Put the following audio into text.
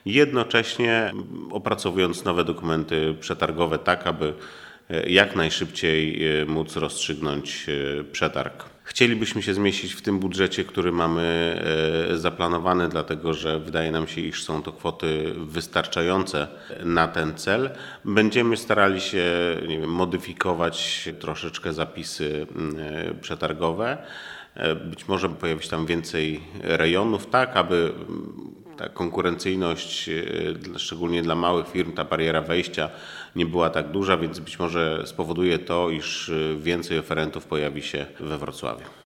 jednocześnie opracowując nowe dokumenty przetargowe tak, aby jak najszybciej móc rozstrzygnąć przetarg. Chcielibyśmy się zmieścić w tym budżecie, który mamy zaplanowany, dlatego że wydaje nam się, iż są to kwoty wystarczające na ten cel. Będziemy starali się, modyfikować troszeczkę zapisy przetargowe. Być może pojawi się tam więcej rejonów, tak aby ta konkurencyjność, szczególnie dla małych firm, ta bariera wejścia nie była tak duża, więc być może spowoduje to, iż więcej oferentów pojawi się we Wrocławiu.